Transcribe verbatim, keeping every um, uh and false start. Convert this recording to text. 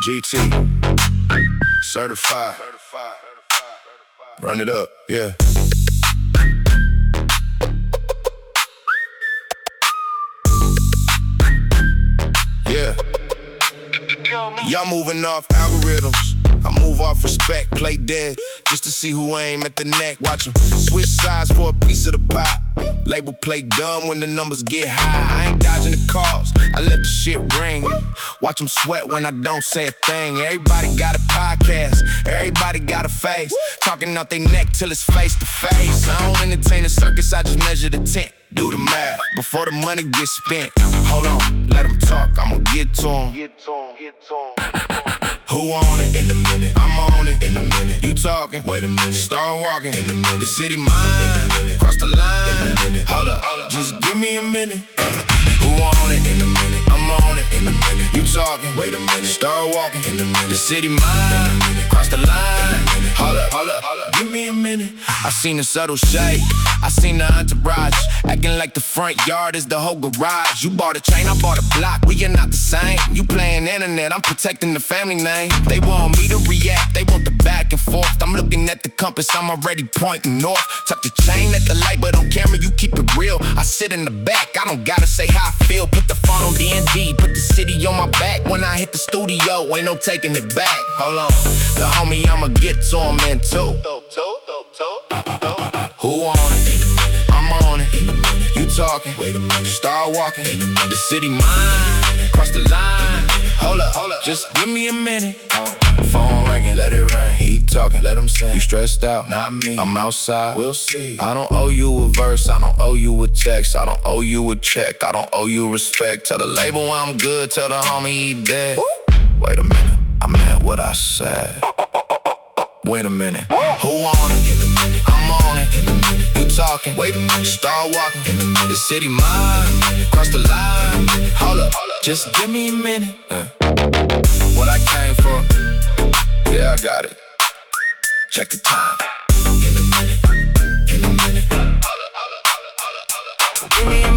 G T, certified. Run it up, yeah. Yeah. Y'all moving off algorithms. I move off respect, play dead, just to see who aim at the neck. Watch 'em switch sides for a piece of the pie. Label play dumb when the numbers get high. I ain't dodging the calls, I let the shit ring. Watch 'em sweat when I don't say a thing. Everybody got a podcast, everybody got a face. Talking out they neck till it's face to face. I don't entertain the circus, I just measure the tent. Do the math before the money gets spent. Hold on, let 'em talk, I'ma get to 'em. Who on it? In a minute. I'm on it. In a minute. You talking? Wait a minute. Start walking. In a minute. The city mine. Cross the line. In a minute. Hold up. Hold up. Just give me a minute. Who on it? In a minute. I'm on it. In a minute. You talking? Wait a minute. Start walking. In a minute. The city mine. Cross the line. Hold up. Hold up. Hold up. Give me a minute. I seen the subtle shade. I seen the entourage acting like the front yard is the whole garage. You bought a chain, I bought a block. We are not the same. You playing internet, I'm protecting the family name. They want me to react, they want the back and forth. I'm looking at the compass, I'm already pointing north. Tuck the chain at the light, but on camera you keep it real. I sit in the back, I don't gotta say how I feel. Put the phone on D and D, put the city on my back. When I hit the studio, ain't no taking it back. Hold on, the homie, I'ma get to him in two. Who on it? I'm on it. You talking? Wait a minute. Start walking. The city mine. Cross the line. Hold up, hold up. Just give me a minute. Phone ringing, let it ring. He talking, let him sing. You stressed out? Not me. I'm outside. We'll see. I don't owe you a verse. I don't owe you a text. I don't owe you a check. I don't owe you respect. Tell the label I'm good. Tell the homie he dead. Wait a minute. I meant what I said. Wait a minute. Who on it? I'm on it. You talking? Wait a minute. Start walking. The city mine. Cross the line. Hold up. Just give me a minute. Uh. What I came for? Yeah, I got it. Check the time. In a minute. In a minute. Give me a minute.